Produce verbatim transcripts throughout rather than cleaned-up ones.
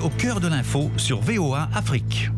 au cœur de l'info sur V O A Afrique.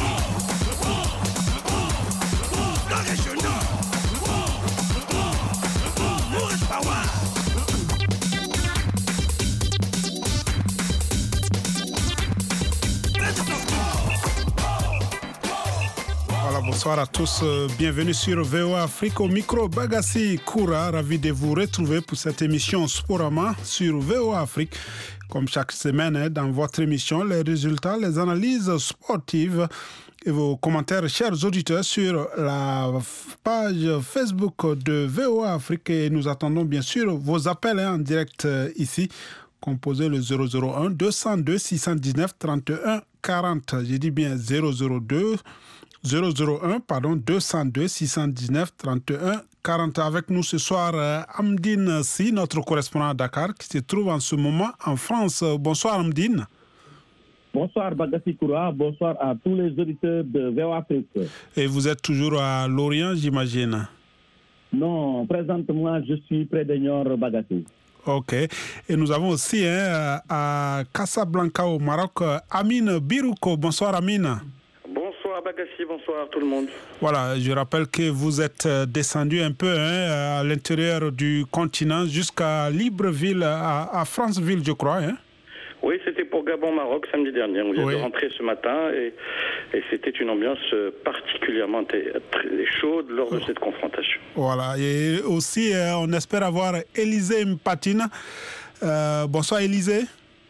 Bonsoir à tous, bienvenue sur V O A Afrique. Au micro, Bagassi Koura, ravi de vous retrouver pour cette émission Sporama sur V O A Afrique. Comme chaque semaine, dans votre émission, les résultats, les analyses sportives et vos commentaires, chers auditeurs, sur la page Facebook de V O A Afrique. Et nous attendons bien sûr vos appels hein, en direct euh, ici. Composez le zéro zéro un deux cent deux six cent dix-neuf trente et un quarante. J'ai dit bien zéro zéro deux zéro zéro un, pardon, deux cent deux six cent dix-neuf trente et un quarante. Avec nous ce soir, euh, Amdine Si, notre correspondant à Dakar, qui se trouve en ce moment en France. Bonsoir Amdine. Bonsoir Bagassi Koura, bonsoir à tous les auditeurs de V O A Afrique. Et vous êtes toujours à Lorient, j'imagine? Non, présentement, je suis près de Niort, Bagassi. Ok. Et nous avons aussi hein, à Casablanca, au Maroc, Amine Birouko. Bonsoir Amine. Bonsoir Bagassi, bonsoir tout le monde. Voilà, je rappelle que vous êtes descendu un peu hein, à l'intérieur du continent jusqu'à Libreville, à, à Franceville, je crois. Hein. Oui, c'était pour Gabon-Maroc samedi dernier. On vient oui. de rentrer ce matin et, et c'était une ambiance particulièrement très chaude lors de cette confrontation. Voilà, et aussi euh, on espère avoir Élisée Mpatine. Euh, bonsoir Élisée.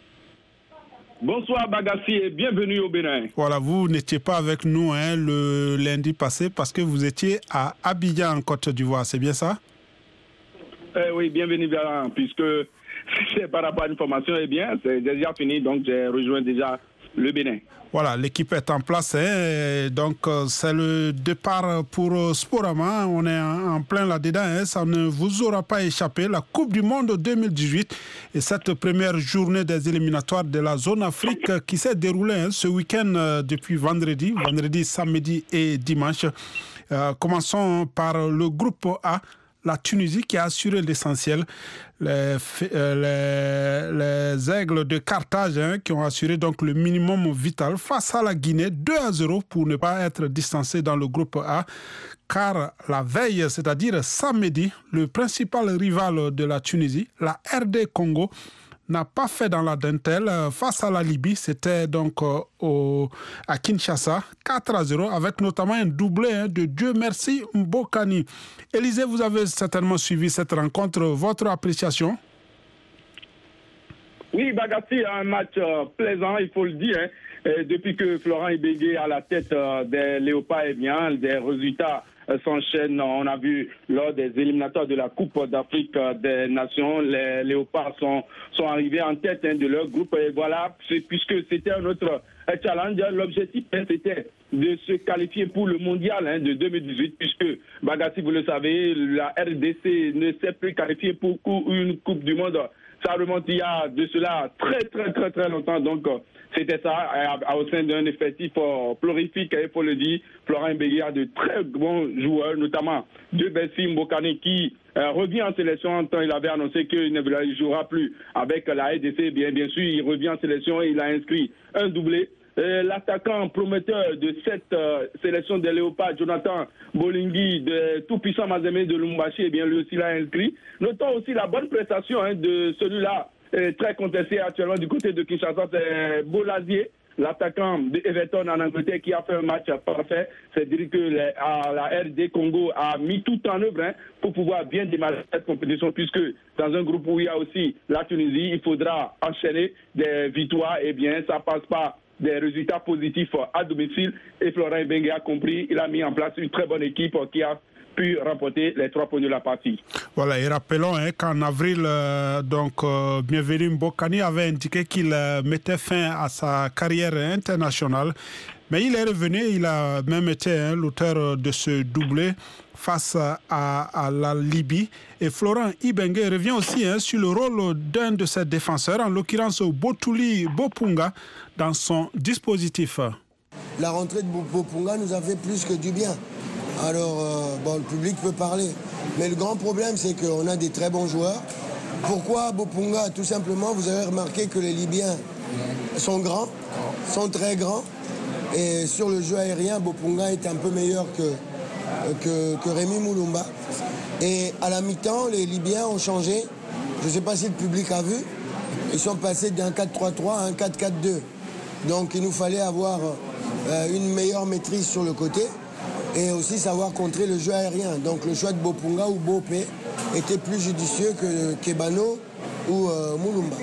Bonsoir Bagassi et bienvenue au Bénin. Voilà, vous n'étiez pas avec nous hein, le lundi passé parce que vous étiez à Abidjan en Côte d'Ivoire, c'est bien ça? eh Oui, bienvenue bien, puisque c'est par rapport à l'information, eh bien, c'est déjà fini, donc j'ai rejoint déjà le Bénin. Voilà, l'équipe est en place, hein, donc c'est le départ pour Sporama, on est en plein là-dedans, hein, ça ne vous aura pas échappé, la Coupe du Monde deux mille dix-huit et cette première journée des éliminatoires de la zone Afrique qui s'est déroulée hein, ce week-end euh, depuis vendredi, vendredi, samedi et dimanche. Euh, commençons par le groupe A. La Tunisie qui a assuré l'essentiel, les, euh, les, les aigles de Carthage hein, qui ont assuré donc le minimum vital face à la Guinée, deux à zéro pour ne pas être distancé dans le groupe A, car la veille, c'est-à-dire samedi, le principal rival de la Tunisie, la R D Congo, n'a pas fait dans la dentelle face à la Libye. C'était donc euh, au, à Kinshasa, quatre à zéro, avec notamment un doublé hein, de Dieu merci Mbokani. Élisée, vous avez certainement suivi cette rencontre. Votre appréciation? Oui, Bagassi, un match euh, plaisant, il faut le dire. Hein. Et depuis que Florent Ibenge à la tête euh, des Léopards, eh bien, des résultats euh, s'enchaînent. On a vu lors des éliminatoires de la Coupe d'Afrique euh, des Nations, les Léopards sont, sont arrivés en tête hein, de leur groupe. Et voilà, puisque c'était un autre euh, challenge, l'objectif hein, c'était de se qualifier pour le mondial hein, de deux mille dix-huit, puisque, Bagassi, vous le savez, la R D C ne s'est plus qualifiée pour une Coupe du Monde. Ça remonte il y a de cela très, très, très, très longtemps. Donc, c'était ça, à, à, au sein d'un effectif euh, prolifique, il faut le dire. Florent Ibenge a de très bons joueurs, notamment Dieu merci Mbokani qui euh, revient en sélection. En temps, il avait annoncé qu'il ne jouera plus avec la R D C. Bien, bien sûr, il revient en sélection et il a inscrit un doublé. Euh, l'attaquant prometteur de cette euh, sélection des Léopards, Jonathan Bolingui, de tout-puissant Mazembe de Lumbashi, eh bien, lui aussi l'a inscrit. Notons aussi la bonne prestation hein, de celui-là, euh, très contesté actuellement du côté de Kinshasa, c'est Bolazier, l'attaquant de Everton en Angleterre qui a fait un match parfait. C'est-à-dire que les, à, la R D Congo a mis tout en œuvre hein, pour pouvoir bien démarrer cette compétition, puisque dans un groupe où il y a aussi la Tunisie, il faudra enchaîner des victoires. Eh bien, ça passe pas des résultats positifs à domicile et Florent Ibenge a compris, il a mis en place une très bonne équipe qui a pu remporter les trois points de la partie. Voilà, et rappelons hein, qu'en avril, euh, donc, euh, Bienvenu Mbokani avait indiqué qu'il euh, mettait fin à sa carrière internationale, mais il est revenu, il a même été hein, l'auteur de ce doublé face à, à la Libye. Et Florent Ibenge revient aussi hein, sur le rôle d'un de ses défenseurs, en l'occurrence Botouli Bopunga, dans son dispositif. La rentrée de Bopunga nous a fait plus que du bien. Alors, euh, bon, le public peut parler. Mais le grand problème, c'est qu'on a des très bons joueurs. Pourquoi Bopunga? Tout simplement, vous avez remarqué que les Libyens sont grands, sont très grands. Et sur le jeu aérien, Bopunga est un peu meilleur que, que, que Rémi Moulumba. Et à la mi-temps, les Libyens ont changé. Je ne sais pas si le public a vu. Ils sont passés d'un quatre trois trois à un quatre quatre deux. Donc il nous fallait avoir euh, une meilleure maîtrise sur le côté et aussi savoir contrer le jeu aérien. Donc le choix de Bopunga ou Bopé était plus judicieux que Kebano ou euh, Moulumba.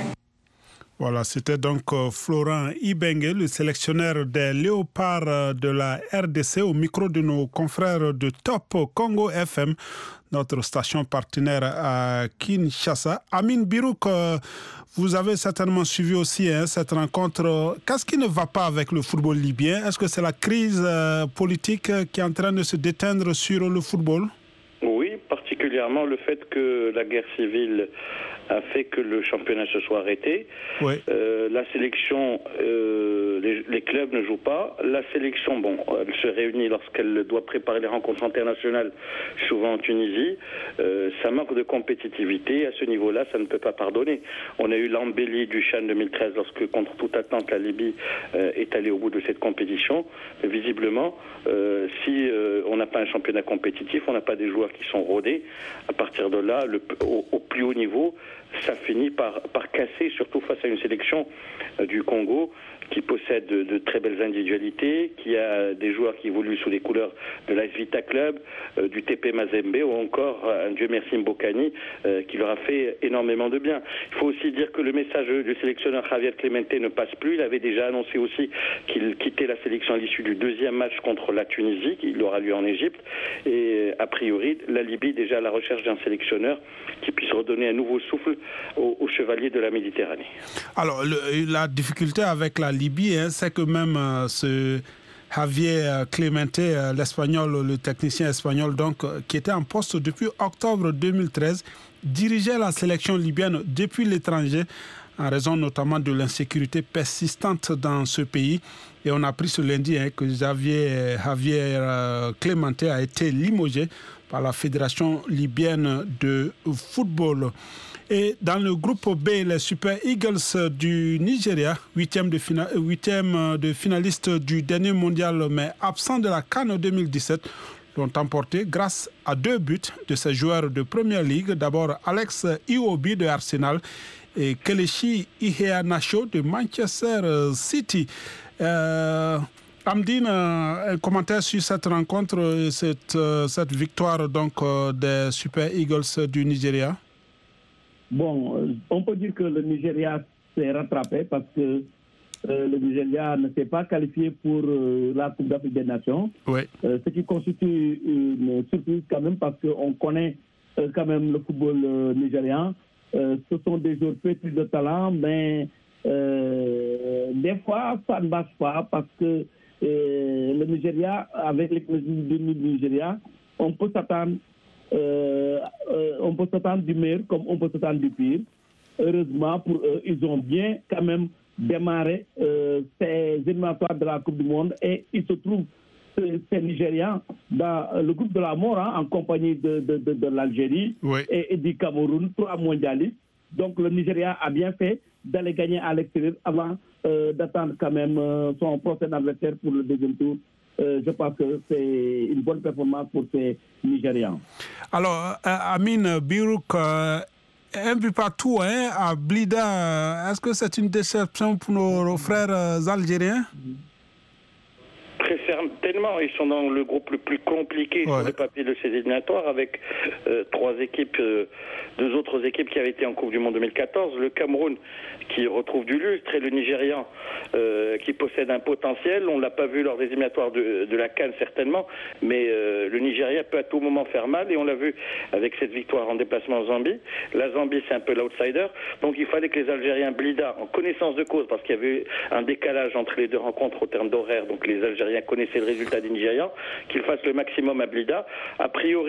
Voilà, c'était donc Florent Ibenge, le sélectionneur des Léopards de la R D C, au micro de nos confrères de Top Congo F M, notre station partenaire à Kinshasa. Amine Birouk, vous avez certainement suivi aussi hein, cette rencontre. Qu'est-ce qui ne va pas avec le football libyen? Est-ce que c'est la crise politique qui est en train de se déteindre sur le football? Oui, particulièrement le fait que la guerre civile a fait que le championnat se soit arrêté. Oui. Euh, la sélection, euh, les, les clubs ne jouent pas. La sélection, bon, elle se réunit lorsqu'elle doit préparer les rencontres internationales, souvent en Tunisie. Euh, ça manque de compétitivité. À ce niveau-là, ça ne peut pas pardonner. On a eu l'embellie du CHAN deux mille treize lorsque, contre toute attente, la Libye euh, est allée au bout de cette compétition. Mais visiblement, euh, si euh, on n'a pas un championnat compétitif, on n'a pas des joueurs qui sont rodés. À partir de là, le, au, au plus haut niveau, ça finit par, par casser, surtout face à une sélection euh, du Congo qui possède de, de très belles individualités, qui a des joueurs qui évoluent sous les couleurs de l'A S Vita Club, euh, du T P Mazembe ou encore euh, un Dieu merci Mbokani euh, qui leur a fait énormément de bien. Il faut aussi dire que le message du sélectionneur Javier Clemente ne passe plus. Il avait déjà annoncé aussi qu'il quittait la sélection à l'issue du deuxième match contre la Tunisie, qui aura lieu en Égypte. Et a priori, la Libye est déjà à la recherche d'un sélectionneur qui puisse redonner un nouveau souffle aux, aux chevaliers de la Méditerranée. Alors, le, la difficulté avec la Libye, hein, c'est que même euh, ce Javier Clemente, euh, l'espagnol, le technicien espagnol, donc, euh, qui était en poste depuis octobre deux mille treize, dirigeait la sélection libyenne depuis l'étranger, en raison notamment de l'insécurité persistante dans ce pays. Et on a appris ce lundi hein, que Javier, Javier euh, Clemente a été limogé par la Fédération libyenne de football. Et dans le groupe B, les Super Eagles du Nigeria, huitième de, fina- huitième de finaliste du dernier mondial, mais absent de la CAN deux mille dix-sept, l'ont emporté grâce à deux buts de ses joueurs de Premier League. D'abord Alex Iwobi de Arsenal et Kelechi Iheanacho de Manchester City. Euh, Amdine, un commentaire sur cette rencontre, cette, cette victoire donc, des Super Eagles du Nigeria? Bon, on peut dire que le Nigeria s'est rattrapé parce que euh, le Nigeria ne s'est pas qualifié pour euh, la Coupe d'Afrique des Nations. Oui. Euh, ce qui constitue une surprise quand même parce qu'on connaît euh, quand même le football euh, nigérian. Euh, ce sont des joueurs pétris de talent, mais euh, des fois ça ne marche pas parce que euh, le Nigeria, avec l'équipe du Nigeria, on peut s'attendre Euh, euh, on peut s'attendre du meilleur comme on peut s'attendre du pire. Heureusement pour eux, ils ont bien quand même démarré euh, ces éliminatoires de la Coupe du Monde et ils se trouvent, ces, ces Nigérians, dans le groupe de la mort hein, en compagnie de, de, de, de l'Algérie oui. et, et du Cameroun, trois mondialistes. Donc le Nigeria a bien fait d'aller gagner à l'extérieur avant euh, d'attendre quand même euh, son prochain adversaire pour le deuxième tour. Euh, je pense que c'est une bonne performance pour ces Nigérians. Alors, euh, Amine Birouk, euh, un but partout hein, à Blida, est-ce que c'est une déception pour nos frères euh, algériens? Très certainement, ils sont dans le groupe le plus compliqué ouais. sur le papier de ces éliminatoires avec euh, trois équipes, euh, deux autres équipes qui avaient été en Coupe du Monde deux mille quatorze, le Cameroun qui retrouve du lustre et le Nigérian euh, qui possède un potentiel. On ne l'a pas vu lors des éliminatoires de, de la CAN certainement, mais euh, le Nigeria peut à tout moment faire mal et on l'a vu avec cette victoire en déplacement en Zambie. La Zambie c'est un peu l'outsider, donc il fallait que les Algériens Blida, en connaissance de cause, parce qu'il y avait un décalage entre les deux rencontres au terme d'horaire, donc les Algériens connaissaient le résultat des Nigérians, qu'ils fassent le maximum à Blida. A priori,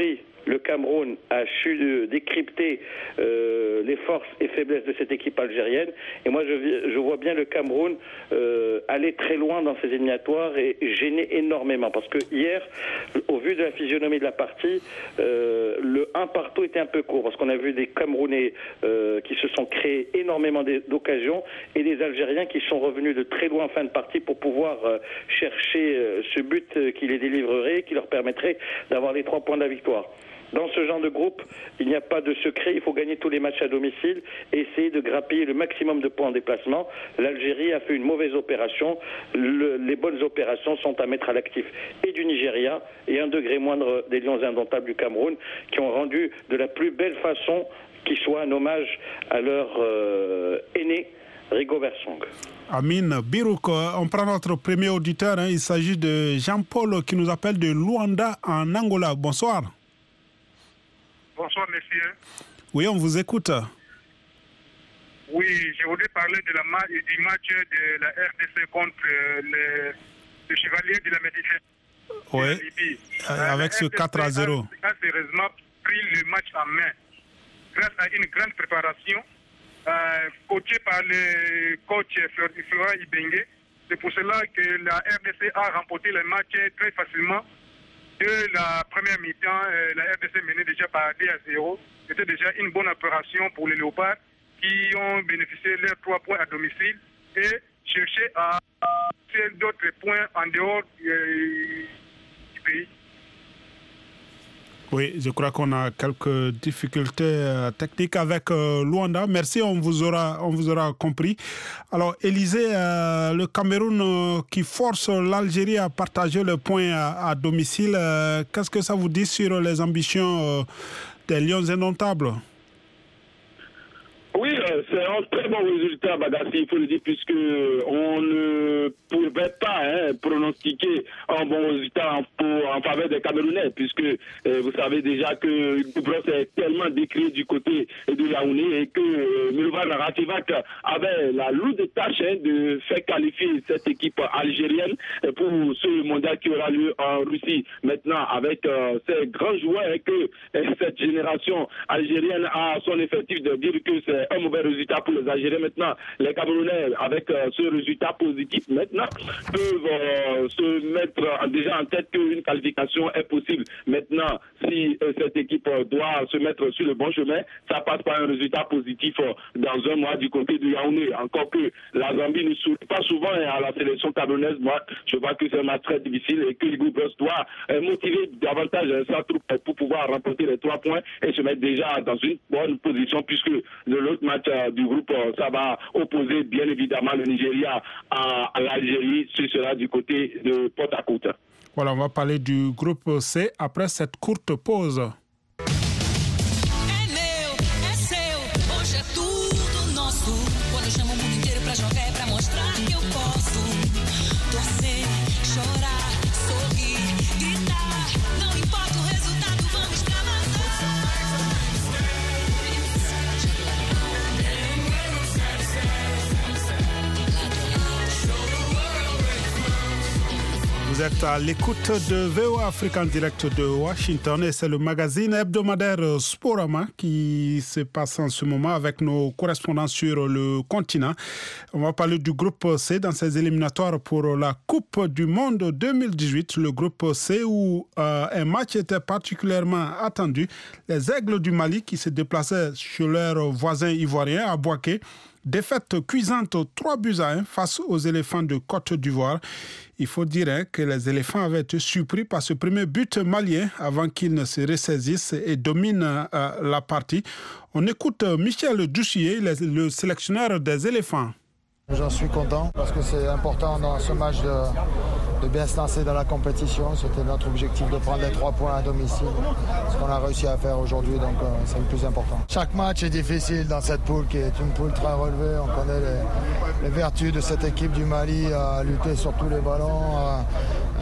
le Cameroun a su décrypter euh, les forces et faiblesses de cette équipe algérienne. Et moi, je, je vois bien le Cameroun euh, aller très loin dans ces éliminatoires et gêner énormément. Parce que hier, au vu de la physionomie de la partie, euh, le un partout était un peu court. Parce qu'on a vu des Camerounais euh, qui se sont créés énormément d'occasions et des Algériens qui sont revenus de très loin en fin de partie pour pouvoir euh, chercher euh, ce but euh, qui les délivrerait, qui leur permettrait d'avoir les trois points de la victoire. Dans ce genre de groupe, il n'y a pas de secret, il faut gagner tous les matchs à domicile et essayer de grappiller le maximum de points en déplacement. L'Algérie a fait une mauvaise opération, le, les bonnes opérations sont à mettre à l'actif et du Nigeria et un degré moindre des Lions indomptables du Cameroun qui ont rendu de la plus belle façon qui soit un hommage à leur euh, aîné, Rigobert Song. Amine Birouk, on prend notre premier auditeur, hein, il s'agit de Jean-Paul qui nous appelle de Luanda en Angola. Bonsoir. Bonsoir, messieurs. Oui, on vous écoute. Oui, je voudrais parler de la ma- du match de la R D C contre le, le Chevalier de la Méditerranée. Oui, avec ce quatre à zéro. A, a sérieusement pris le match en main grâce à une grande préparation euh, coachée par le coach Florent Ibenge. C'est pour cela que la R D C a remporté le match très facilement. De la première mi-temps, euh, la R D C menait déjà par deux à zéro. C'était déjà une bonne opération pour les Léopards qui ont bénéficié de leurs trois points à domicile et cherché à faire d'autres points en dehors euh, du pays. Oui, je crois qu'on a quelques difficultés euh, techniques avec euh, Luanda. Merci, on vous aura, on vous aura compris. Alors, Élisée, euh, le Cameroun euh, qui force l'Algérie à partager le point à, à domicile, euh, qu'est-ce que ça vous dit sur les ambitions euh, des Lions indomptables? Oui, euh, c'est un très bon résultat, Bagassi, il faut le dire, puisque on ne pouvait pas hein, pronostiquer un bon résultat en, pour, en faveur des Camerounais, puisque euh, vous savez déjà que Goubros est tellement décrié du côté de Yaoundé et que euh, Milovan Rativac avait la lourde tâche hein, de faire qualifier cette équipe algérienne pour ce mondial qui aura lieu en Russie. Maintenant, avec euh, ces grands joueurs et que euh, cette génération algérienne a son effectif de dire que c'est un mauvais résultat pour les Algériens. Maintenant, les Camerounais, avec euh, ce résultat positif, maintenant, peuvent euh, se mettre déjà en tête qu'une qualification est possible. Maintenant, si euh, cette équipe euh, doit se mettre sur le bon chemin, ça passe par un résultat positif euh, dans un mois du côté de Yaoundé. Encore que la Zambie ne sourit pas souvent hein, à la sélection camerounaise. Moi, je vois que c'est un match très difficile et que le groupe doit euh, motiver davantage euh, sa troupe pour pouvoir remporter les trois points et se mettre déjà dans une bonne position, puisque de l'autre match euh, du groupe, euh, ça va opposer bien évidemment le Nigeria à, à l'Algérie. Ce sera du côté de Porte-à-Côte. Voilà, on va parler du groupe C après cette courte pause. Vous êtes à l'écoute de V O A Afrique en direct de Washington et c'est le magazine hebdomadaire Sporama qui se passe en ce moment avec nos correspondants sur le continent. On va parler du groupe C dans ces éliminatoires pour la Coupe du Monde deux mille dix-huit. Le groupe C où euh, un match était particulièrement attendu. Les Aigles du Mali qui se déplaçaient chez leurs voisins ivoiriens à Bouaké. Défaite cuisante trois buts à un face aux éléphants de Côte d'Ivoire. Il faut dire hein, que les éléphants avaient été surpris par ce premier but malien avant qu'ils ne se ressaisissent et dominent euh, la partie. On écoute Michel Douchier, le, le sélectionneur des éléphants. J'en suis content parce que c'est important dans ce match de, de bien se lancer dans la compétition. C'était notre objectif de prendre les trois points à domicile. Ce qu'on a réussi à faire aujourd'hui, donc euh, c'est le plus important. Chaque match est difficile dans cette poule qui est une poule très relevée. On connaît les, les vertus de cette équipe du Mali à lutter sur tous les ballons, à,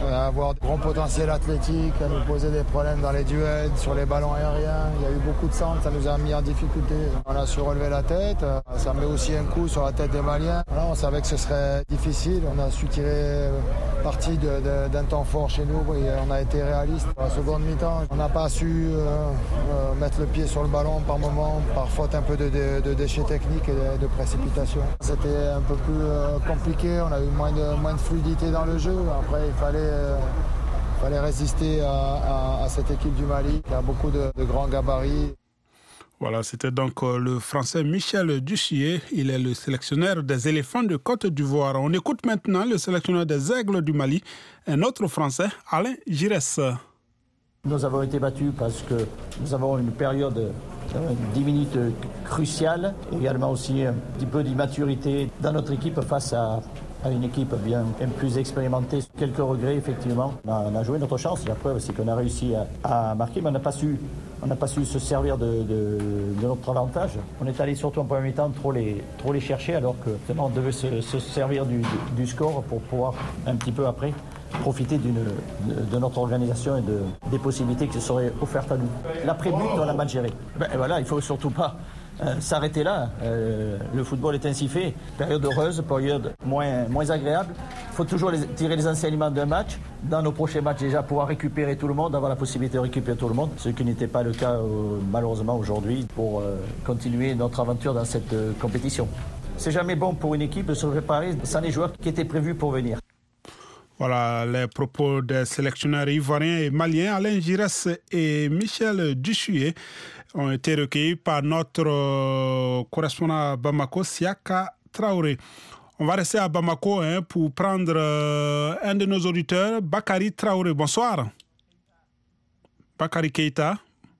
avoir de grands potentiels athlétiques, à nous poser des problèmes dans les duels, sur les ballons aériens. Il y a eu beaucoup de centres, ça nous a mis en difficulté. On a su relever la tête, ça met aussi un coup sur la tête des Maliens. Voilà, on savait que ce serait difficile, on a su tirer parti de, de, d'un temps fort chez nous et on a été réaliste. En seconde mi-temps, on n'a pas su euh, euh, mettre le pied sur le ballon par moment, par faute un peu de, de, de déchets techniques et de, de précipitation. C'était un peu plus euh, compliqué, on a eu moins de, moins de fluidité dans le jeu. Après, il fallait, euh, fallait résister à, à, à cette équipe du Mali qui a beaucoup de, de grands gabarits. Voilà, c'était donc le Français Michel Duchier. Il est le sélectionneur des éléphants de Côte d'Ivoire. On écoute maintenant le sélectionneur des Aigles du Mali, un autre Français, Alain Giresse. Nous avons été battus parce que nous avons une période de dix minutes cruciale, et également aussi un petit peu d'immaturité dans notre équipe face à, à une équipe bien, bien plus expérimentée. Quelques regrets, effectivement. On a, on a joué notre chance. La preuve, c'est qu'on a réussi à, à marquer, mais on n'a pas su, on n'a pas su se servir de, de, de notre avantage. On est allé surtout en premier temps trop les, trop les chercher, alors que on devait se, se servir du, du score pour pouvoir un petit peu après profiter d'une, de, de notre organisation et de, des possibilités qui se seraient offertes à nous. L'après-but, on l'a mal géré. Ben, voilà, il ne faut surtout pas euh, s'arrêter là. Euh, le football est ainsi fait. Période heureuse, période moins, moins agréable. Il faut toujours les, tirer les enseignements d'un match. Dans nos prochains matchs, déjà, pouvoir récupérer tout le monde, avoir la possibilité de récupérer tout le monde, ce qui n'était pas le cas euh, malheureusement aujourd'hui pour euh, continuer notre aventure dans cette euh, compétition. C'est jamais bon pour une équipe de se préparer sans les joueurs qui étaient prévus pour venir. Voilà les propos des sélectionneurs ivoiriens et maliens Alain Giresse et Michel Duchier ont été recueillis par notre euh, correspondant à Bamako, Siaka Traoré. On va rester à Bamako hein, pour prendre euh, un de nos auditeurs, Bakary Traoré. Bonsoir. Bakary Keita.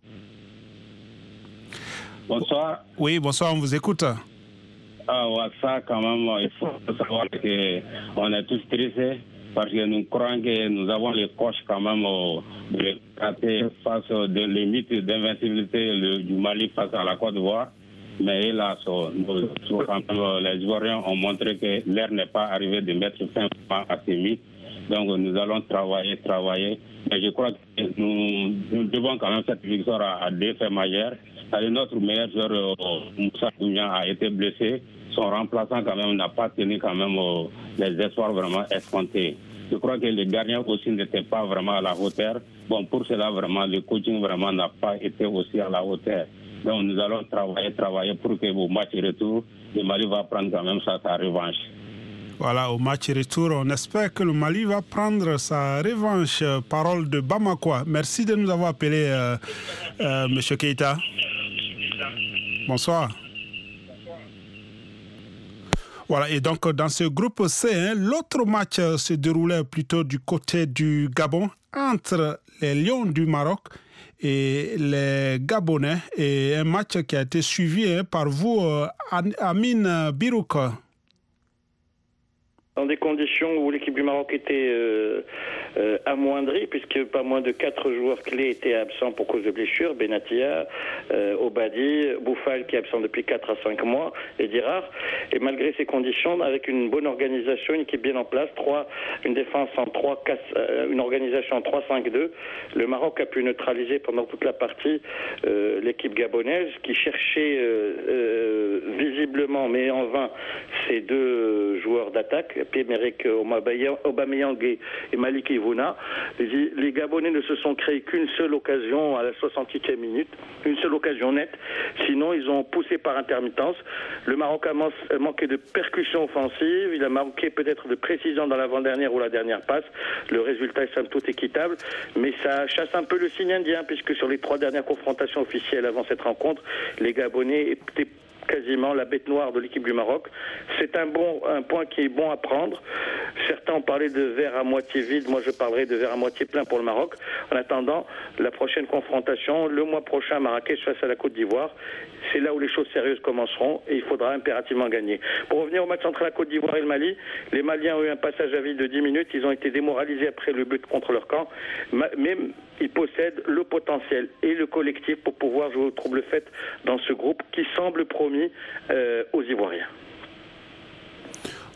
Bonsoir. Oui, bonsoir, on vous écoute. Ah ouais, ça quand même, il faut savoir qu'on est tous tristes. Parce que nous croyons que nous avons les coches quand même euh, de rater face aux limites d'invincibilité du Mali face à la Côte d'Ivoire. Mais hélas, nous, quand même, les Ivoiriens ont montré que l'heure n'est pas arrivée de mettre fin à ces mythes. Donc nous allons travailler, travailler. Mais je crois que nous, nous devons quand même cette victoire à, à deux faits majeurs. Notre meilleur joueur, euh, Moussa Dounian, a été blessé. Son remplaçant quand même n'a pas tenu quand même euh, les espoirs vraiment escomptés. Je crois que les gardiens aussi n'étaient pas vraiment à la hauteur. Bon, pour cela vraiment, le coaching vraiment n'a pas été aussi à la hauteur. Donc nous allons travailler, travailler pour que au match retour, le Mali va prendre quand même sa, sa revanche. Voilà, au match retour, on espère que le Mali va prendre sa revanche. Parole de Bamako. Merci de nous avoir appelé, euh, euh, M. Keita. Bonsoir. Voilà, et donc dans ce groupe C, hein, l'autre match se déroulait plutôt du côté du Gabon entre les Lions du Maroc et les Gabonais. Et un match qui a été suivi hein, par vous, euh, Amine Birouk. Dans des conditions où l'équipe du Maroc était euh, euh, amoindrie, puisque pas moins de quatre joueurs clés étaient absents pour cause de blessures, Benatia, euh, Obadi, Bouffal qui est absent depuis quatre à cinq mois, et Dirar. Et malgré ces conditions, avec une bonne organisation, une équipe bien en place, trois, une défense en trois, euh, une organisation en trois cinq deux, le Maroc a pu neutraliser pendant toute la partie euh, l'équipe gabonaise qui cherchait euh, euh, visiblement, mais en vain, ces deux joueurs d'attaque, Pierre-Emerick Aubameyang et Malik Ivouna. Les, les Gabonais ne se sont créés qu'une seule occasion à la soixante-huitième minute, une seule occasion nette. Sinon, ils ont poussé par intermittence. Le Maroc a manqué de percussion offensive, il a manqué peut-être de précision dans l'avant-dernière ou la dernière passe. Le résultat est somme toute équitable, mais ça chasse un peu le signe indien, puisque sur les trois dernières confrontations officielles avant cette rencontre, les Gabonais étaient quasiment la bête noire de l'équipe du Maroc. C'est un bon un point qui est bon à prendre. Certains ont parlé de verre à moitié vide, moi je parlerai de verre à moitié plein pour le Maroc. En attendant, la prochaine confrontation, le mois prochain à Marrakech face à la Côte d'Ivoire, c'est là où les choses sérieuses commenceront et il faudra impérativement gagner. Pour revenir au match entre la Côte d'Ivoire et le Mali, les Maliens ont eu un passage à vide de dix minutes, ils ont été démoralisés après le but contre leur camp, mais ils possèdent le potentiel et le collectif pour pouvoir jouer au trouble fête dans ce groupe qui semble promis euh, aux Ivoiriens.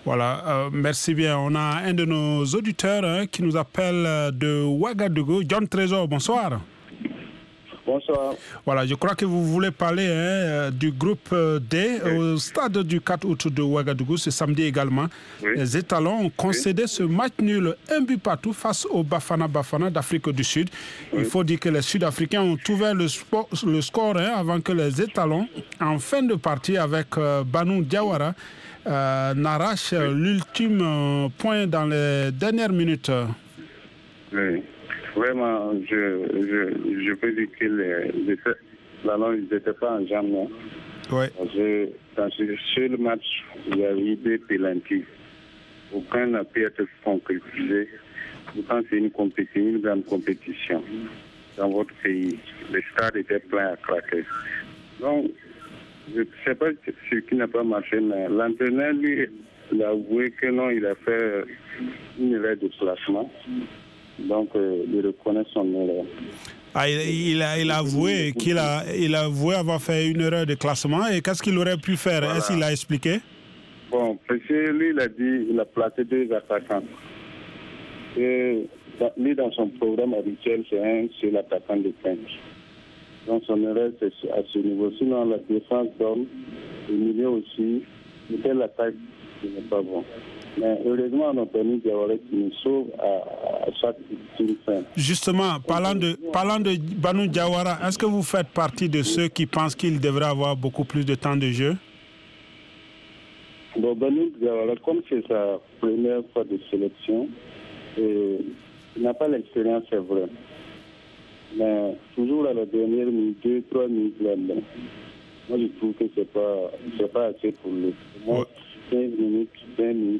Voilà, euh, merci bien. On a un de nos auditeurs hein, qui nous appelle de Ouagadougou. John Trésor, bonsoir. Bonsoir. Voilà, je crois que vous voulez parler hein, du groupe D oui. au stade du quatre août de Ouagadougou, ce samedi également. Oui. Les étalons ont concédé oui. ce match nul un but partout face au Bafana Bafana d'Afrique du Sud. Oui. Il faut dire que les Sud-Africains ont ouvert le, sport, le score hein, avant que les étalons, en fin de partie avec euh, Banu Diawara, euh, n'arrachent oui. l'ultime euh, point dans les dernières minutes. Oui. Vraiment, je, je, je peux dire que les, les ballons n'étaient pas en jambes. Non? Oui. Je, dans ce seul match, il y a eu deux pénaltys. Aucun n'a pu être concrétisé. Pourtant, c'est une compétition, une grande compétition dans votre pays. Les stades étaient pleins à craquer. Donc, je ne sais pas ce qui n'a pas marché, mais l'entraîneur, lui, il a avoué que non, il a fait une erreur de placement. Donc, euh, il reconnaît son erreur. Ah, il, il, a, il a avoué qu'il a, il a avoué avoir fait une erreur de classement. Et qu'est-ce qu'il aurait pu faire? Voilà. Est-ce qu'il a expliqué? Bon, parce que lui, il a dit qu'il a placé deux attaquants. Et lui, dans son programme habituel, c'est un seul attaquant de pointe. Donc, son erreur, c'est à ce niveau. Sinon, la défense donne, le milieu aussi, mais l'attaque, ce n'est pas bon. Mais heureusement, on a permis d'avoir une sauve à, à chaque une fin. Justement, parlant de, parlant de Banu Diawara, est-ce que vous faites partie de ceux qui pensent qu'il devrait avoir beaucoup plus de temps de jeu? Bon, Banu Diawara, comme c'est sa première fois de sélection, et il n'a pas l'expérience, c'est vrai. Mais toujours à la dernière minute, deux, trois minutes, là, là. Moi, je trouve que ce n'est pas, c'est pas assez pour lui. Moi, ouais. quinze minutes, vingt minutes,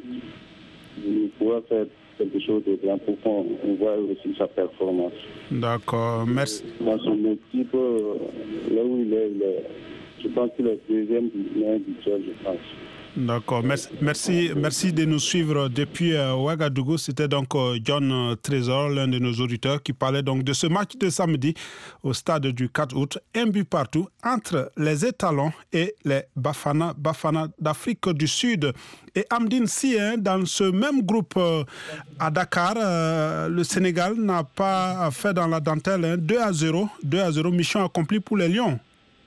il pourra faire quelque chose de bien pour qu'on voit aussi sa performance. D'accord, merci. Dans son équipe, là où il est, il est je pense qu'il est deuxième du budget, je pense. D'accord, merci, merci, merci de nous suivre depuis euh, Ouagadougou. C'était donc euh, John euh, Trésor, l'un de nos auditeurs, qui parlait donc de ce match de samedi au stade du quatre août. Un but partout entre les étalons et les Bafana Bafana d'Afrique du Sud. Et Amdine Si, hein, dans ce même groupe euh, à Dakar, euh, le Sénégal n'a pas fait dans la dentelle hein, deux à zéro. deux à zéro, mission accomplie pour les Lions.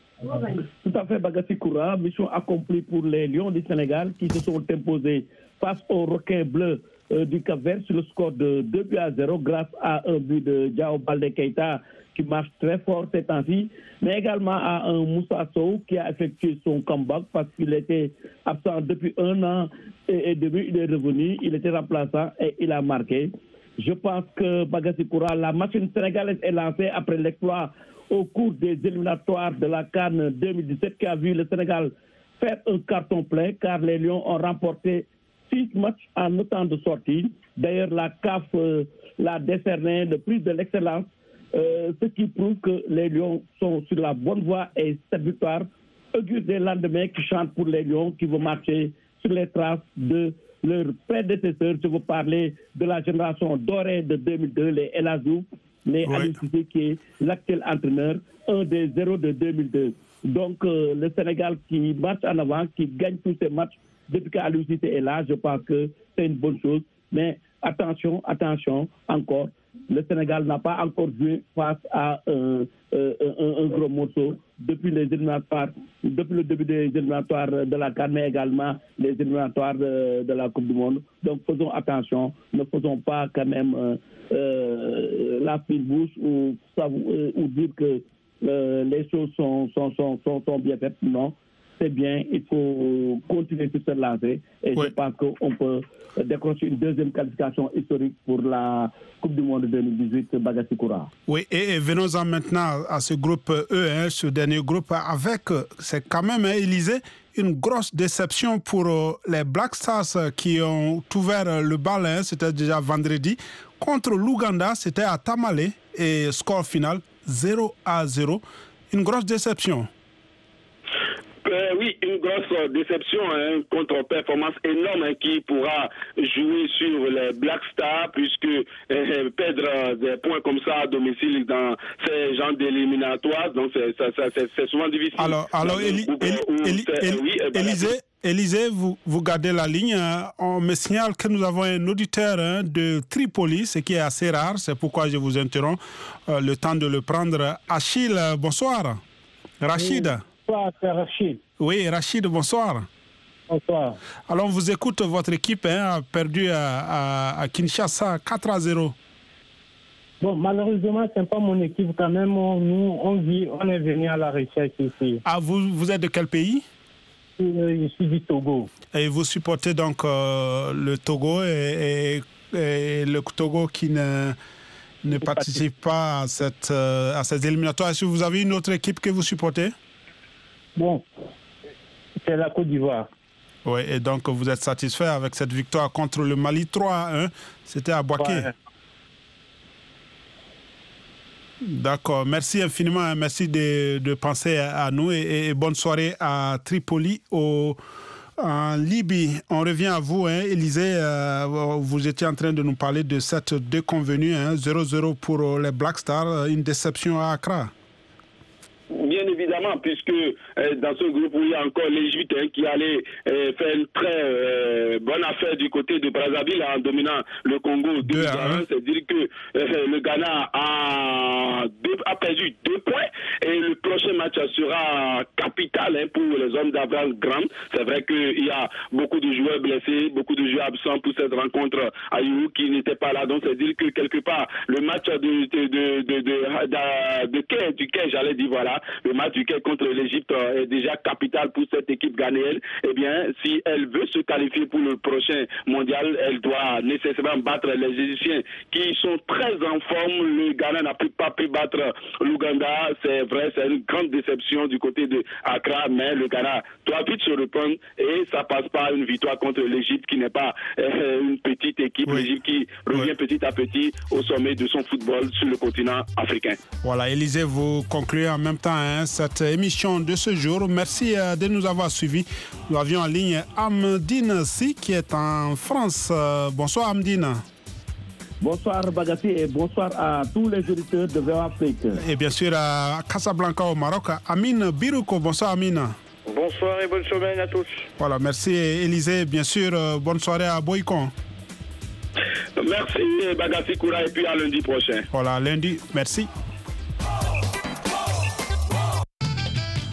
Tout à fait, Bagassi Koura, mission accomplie pour les Lions du Sénégal qui se sont imposés face aux requins bleus euh, du Cap-Vert sur le score de deux buts à zéro grâce à un but de Diao Baldé Keita qui marche très fort ces temps-ci, mais également à un Moussa Sow qui a effectué son comeback parce qu'il était absent depuis un an et, et demi, il est revenu, il était remplaçant et il a marqué. Je pense que Bagassi Koura, la machine sénégalaise est lancée après l'exploit au cours des éliminatoires de la CAN deux mille dix-sept qui a vu le Sénégal faire un carton plein car les Lions ont remporté six matchs en autant de sorties. D'ailleurs, la C A F euh, l'a décerné le prix de l'excellence, euh, ce qui prouve que les Lions sont sur la bonne voie et cette victoire augure des lendemains qui chantent pour les Lions qui vont marcher sur les traces de leurs prédécesseurs. Je veux parler de la génération dorée de deux mille deux, les El Hadji, mais oui. Aliou Cissé qui est l'actuel entraîneur, un des zéros de deux mille deux. Donc euh, le Sénégal qui marche en avant, qui gagne tous ses matchs depuis qu'Aliou Cissé est là, je pense que c'est une bonne chose. Mais attention, attention, encore, le Sénégal n'a pas encore joué face à euh, euh, un, un gros morceau depuis les éliminatoires, depuis le début des éliminatoires de la CAN, mais également les éliminatoires de, de la Coupe du Monde. Donc faisons attention, ne faisons pas quand même euh, euh, la fine bouche ou, euh, ou dire que euh, les choses sont, sont, sont, sont, sont bien faites. Non, c'est bien, il faut continuer sur se lancer et oui. Je pense qu'on peut décrocher une deuxième qualification historique pour la Coupe du Monde deux mille dix-huit, Bagassi Koura. Oui, et, et venons-en maintenant à ce groupe E, hein, ce dernier groupe avec, c'est quand même, hein, Élysée, une grosse déception pour euh, les Black Stars qui ont ouvert le bal, hein, c'était déjà vendredi, contre l'Ouganda, c'était à Tamale et score final zéro à zéro. Une grosse déception. Euh, oui, une grosse déception, hein, contre-performance énorme hein, qui pourra jouer sur les Black Stars puisque euh, perdre des points comme ça à domicile dans ces genres d'éliminatoires, donc c'est, ça, ça, c'est, c'est souvent difficile. Alors, alors Éli, Éli, Éli, Éli, oui, Élysée, Élisée, vous, vous gardez la ligne. On me signale que nous avons un auditeur hein, de Tripoli, ce qui est assez rare. C'est pourquoi je vous interromps. Euh, le temps de le prendre. Achille, bonsoir. Rachid. Oui, bonsoir, c'est Rachid. Oui, Rachid, bonsoir. Bonsoir. Alors, on vous écoute. Votre équipe hein, a perdu à, à, à Kinshasa quatre à zéro. Bon, malheureusement, ce n'est pas mon équipe quand même. On, nous, on vit, on est venu à la recherche ici. Ah, vous, vous êtes de quel pays? Je suis du Togo. Et vous supportez donc euh, le Togo et, et, et le Togo qui ne, ne participe pas à, cette, euh, à ces éliminatoires. Est-ce que vous avez une autre équipe que vous supportez? Bon, c'est la Côte d'Ivoire. Oui, et donc vous êtes satisfait avec cette victoire contre le Mali trois à un. C'était à Bouaké. Ouais. D'accord, merci infiniment, merci de, de penser à nous et, et bonne soirée à Tripoli, au, en Libye. On revient à vous, hein, Élisée, euh, vous étiez en train de nous parler de cette déconvenue, hein, zéro zéro pour les Black Stars, une déception à Accra. Bien évidemment, puisque euh, dans ce groupe où il y a encore l'Égypte hein, qui allait euh, faire une très euh, bonne affaire du côté de Brazzaville en dominant le Congo deux à un, c'est-à-dire que euh, le Ghana a, deux, a perdu deux points et le prochain match sera capital hein, pour les hommes d'Abraham Grant. C'est vrai qu'il y a beaucoup de joueurs blessés, beaucoup de joueurs absents pour cette rencontre à You qui n'étaient pas là. Donc c'est-à-dire que quelque part, le match de, de, de, de, de, de, de, de du Quai, j'allais dire voilà, le match du Quai contre l'Égypte est déjà capital pour cette équipe ghanéenne. Eh bien, si elle veut se qualifier pour le prochain mondial, elle doit nécessairement battre les Égyptiens qui sont très en forme. Le Ghana n'a pas pu battre l'Ouganda. C'est vrai, c'est une grande déception du côté de Accra, mais le Ghana doit vite se reprendre et ça passe par une victoire contre l'Égypte qui n'est pas euh, une petite équipe. Oui. L'Égypte qui revient oui. petit à petit au sommet de son football sur le continent africain. Voilà, Élisée, vous concluez en même temps hein, cette émission de ce jour. Merci euh, de nous avoir suivis. Nous avions en ligne Amdine Si qui est en France. Euh, bonsoir Amdine. Bonsoir Bagati et bonsoir à tous les auditeurs de V O A Afrique. Et bien sûr à Casablanca au Maroc, Amine Birouko. Bonsoir Amine. Bonsoir et bonne semaine à tous. Voilà, merci Élisée. Bien sûr, euh, bonne soirée à Boycon. Merci Bagati Koura et puis à lundi prochain. Voilà, lundi, merci.